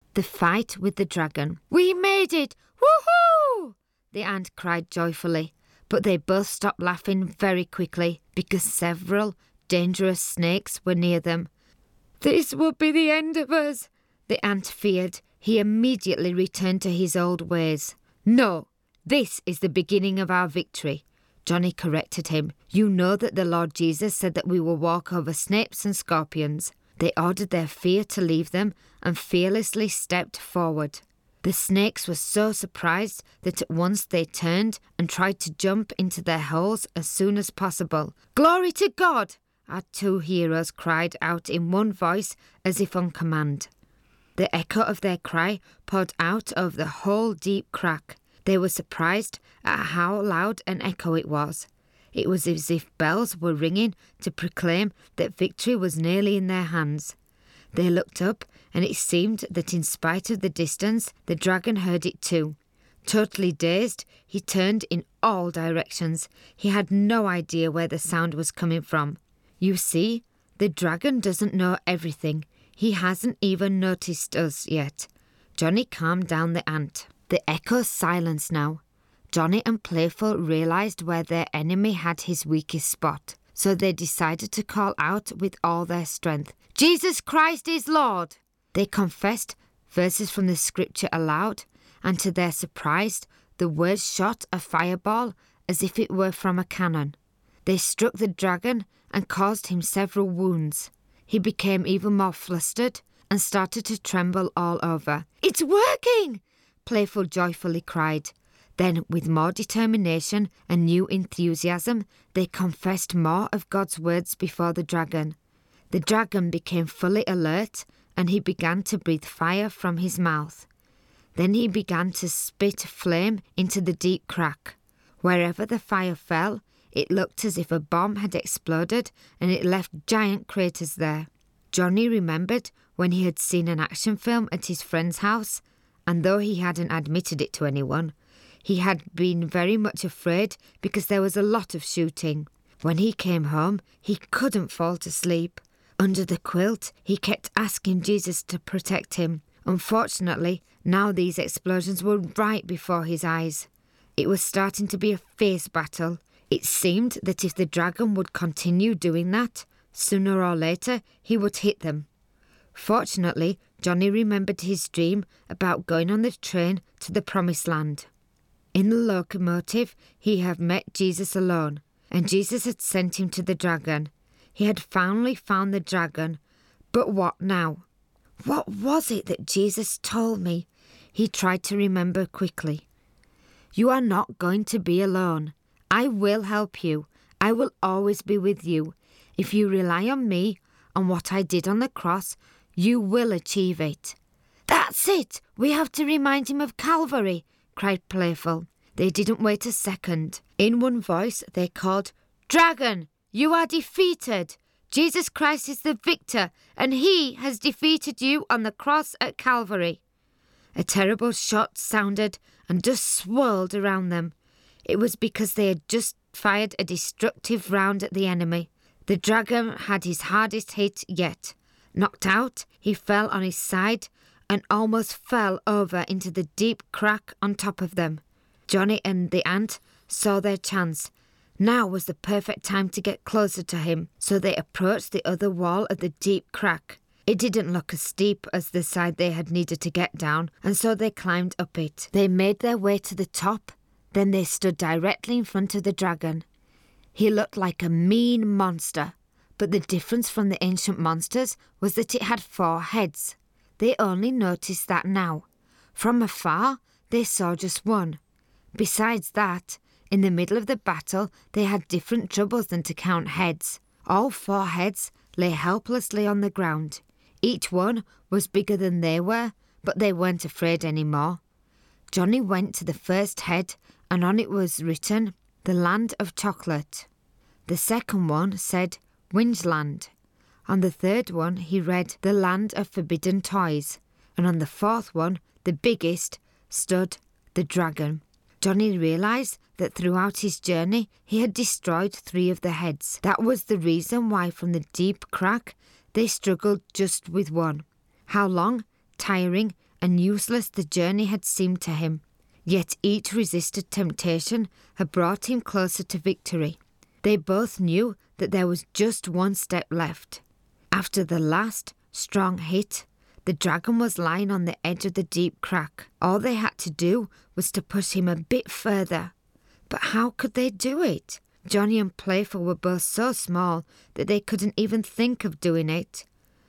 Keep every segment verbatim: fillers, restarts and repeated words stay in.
The fight with the dragon. We made it! Woohoo! The ant cried joyfully, but they both stopped laughing very quickly because several dangerous snakes were near them. This will be the end of us, the ant feared. He immediately returned to his old ways. No, this is the beginning of our victory, Johnny corrected him. You know that the Lord Jesus said that we will walk over snakes and scorpions. They ordered their fear to leave them and fearlessly stepped forward. The snakes were so surprised that at once they turned and tried to jump into their holes as soon as possible. Glory to God! Our two heroes cried out in one voice as if on command. The echo of their cry poured out over the whole deep crack. They were surprised at how loud an echo it was. It was as if bells were ringing to proclaim that victory was nearly in their hands. They looked up, and it seemed that in spite of the distance, the dragon heard it too. Totally dazed, he turned in all directions. He had no idea where the sound was coming from. You see, the dragon doesn't know everything. He hasn't even noticed us yet. Johnny calmed down the ant. The echo silenced now. Johnny and Playful realised where their enemy had his weakest spot, so they decided to call out with all their strength, Jesus Christ is Lord! They confessed verses from the scripture aloud, and to their surprise, the words shot a fireball as if it were from a cannon. They struck the dragon and caused him several wounds. He became even more flustered and started to tremble all over. It's working! Playful joyfully cried. Then, with more determination and new enthusiasm, they confessed more of God's words before the dragon. The dragon became fully alert, and he began to breathe fire from his mouth. Then he began to spit flame into the deep crack. Wherever the fire fell, it looked as if a bomb had exploded, and it left giant craters there. Johnny remembered when he had seen an action film at his friend's house, and though he hadn't admitted it to anyone, he had been very much afraid because there was a lot of shooting. When he came home, he couldn't fall to sleep. Under the quilt, he kept asking Jesus to protect him. Unfortunately, now these explosions were right before his eyes. It was starting to be a fierce battle. It seemed that if the dragon would continue doing that, sooner or later he would hit them. Fortunately, Johnny remembered his dream about going on the train to the Promised Land. In the locomotive, he had met Jesus alone, and Jesus had sent him to the dragon. He had finally found the dragon, but what now? What was it that Jesus told me? He tried to remember quickly. You are not going to be alone. I will help you. I will always be with you. If you rely on me, on what I did on the cross, you will achieve it. That's it! We have to remind him of Calvary, cried Playful. They didn't wait a second. In one voice they called, Dragon, you are defeated! Jesus Christ is the victor, and he has defeated you on the cross at Calvary. A terrible shot sounded, and dust swirled around them. It was because they had just fired a destructive round at the enemy. The dragon had his hardest hit yet. Knocked out, he fell on his side and almost fell over into the deep crack on top of them. Johnny and the ant saw their chance. Now was the perfect time to get closer to him, so they approached the other wall of the deep crack. It didn't look as steep as the side they had needed to get down, and so they climbed up it. They made their way to the top, then they stood directly in front of the dragon. He looked like a mean monster, but the difference from the ancient monsters was that it had four heads. They only noticed that now. From afar, they saw just one. Besides that, in the middle of the battle, they had different troubles than to count heads. All four heads lay helplessly on the ground. Each one was bigger than they were, but they weren't afraid anymore. Johnny went to the first head, and on it was written, The Land of Chocolate. The second one said, Wingeland. On the third one, he read, The Land of Forbidden Toys. And on the fourth one, the biggest, stood the dragon. Johnny realised that throughout his journey he had destroyed three of the heads. That was the reason why from the deep crack they struggled just with one. How long, tiring and useless the journey had seemed to him. Yet each resisted temptation had brought him closer to victory. They both knew that there was just one step left. After the last strong hit, the dragon was lying on the edge of the deep crack. All they had to do was to push him a bit further. But how could they do it? Johnny and Playful were both so small that they couldn't even think of doing it.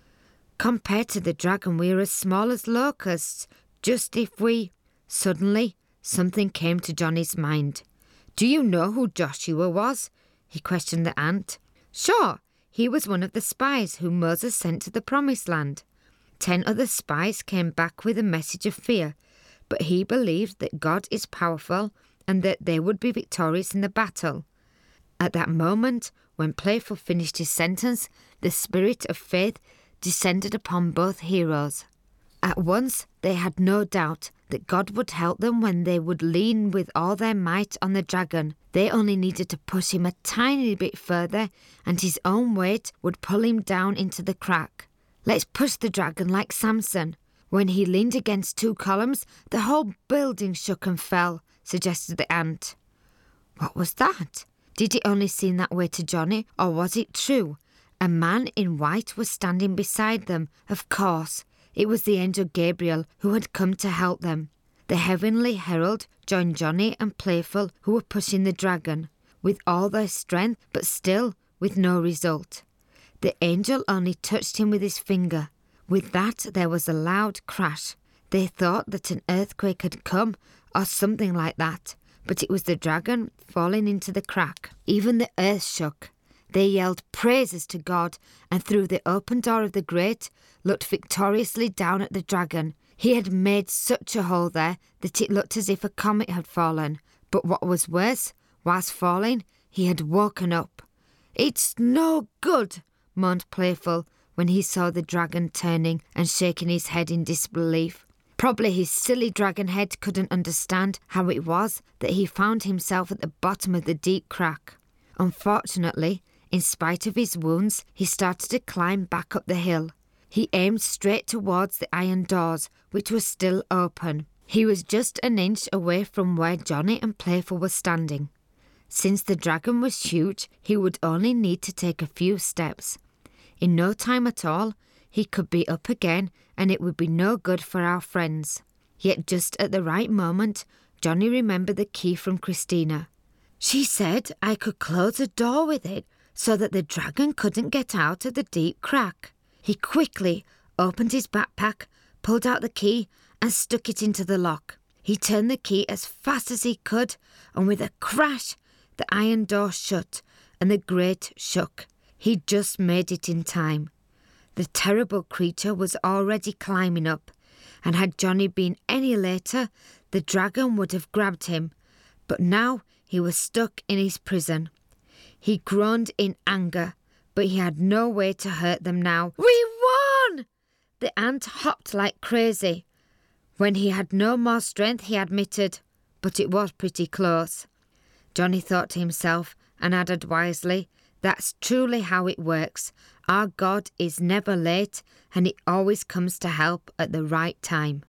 Compared to the dragon, we are as small as locusts. Just if we... Suddenly, something came to Johnny's mind. "Do you know who Joshua was?" he questioned the ant. "Sure, he was one of the spies who Moses sent to the Promised Land. Ten other spies came back with a message of fear, but he believed that God is powerful and that they would be victorious in the battle." At that moment, when Playful finished his sentence, the spirit of faith descended upon both heroes. At once, they had no doubt that God would help them when they would lean with all their might on the dragon. They only needed to push him a tiny bit further, and his own weight would pull him down into the crack. "Let's push the dragon like Samson. When he leaned against two columns, the whole building shook and fell," suggested the ant. What was that? Did it only seem that way to Johnny, or was it true? A man in white was standing beside them. Of course, it was the angel Gabriel who had come to help them. The heavenly herald joined Johnny and Playful, who were pushing the dragon with all their strength, but still with no result. The angel only touched him with his finger. With that, there was a loud crash. They thought that an earthquake had come, or something like that, but it was the dragon falling into the crack. Even the earth shook. They yelled praises to God, and through the open door of the grate looked victoriously down at the dragon. He had made such a hole there that it looked as if a comet had fallen. But what was worse, whilst falling, he had woken up. "It's no good," moaned Playful when he saw the dragon turning and shaking his head in disbelief. Probably his silly dragon head couldn't understand how it was that he found himself at the bottom of the deep crack. Unfortunately, in spite of his wounds, he started to climb back up the hill. He aimed straight towards the iron doors, which were still open. He was just an inch away from where Johnny and Playful were standing. Since the dragon was huge, he would only need to take a few steps. In no time at all, he could be up again, and it would be no good for our friends. Yet just at the right moment, Johnny remembered the key from Christina. "She said I could close a door with it so that the dragon couldn't get out of the deep crack." He quickly opened his backpack, pulled out the key, and stuck it into the lock. He turned the key as fast as he could, and with a crash, the iron door shut and the grate shook. He just made it in time. The terrible creature was already climbing up, and had Johnny been any later, the dragon would have grabbed him. But now he was stuck in his prison. He groaned in anger, but he had no way to hurt them now. "We won!" The ant hopped like crazy. When he had no more strength, he admitted, "But it was pretty close." Johnny thought to himself and added wisely, "That's truly how it works. Our God is never late, and he always comes to help at the right time."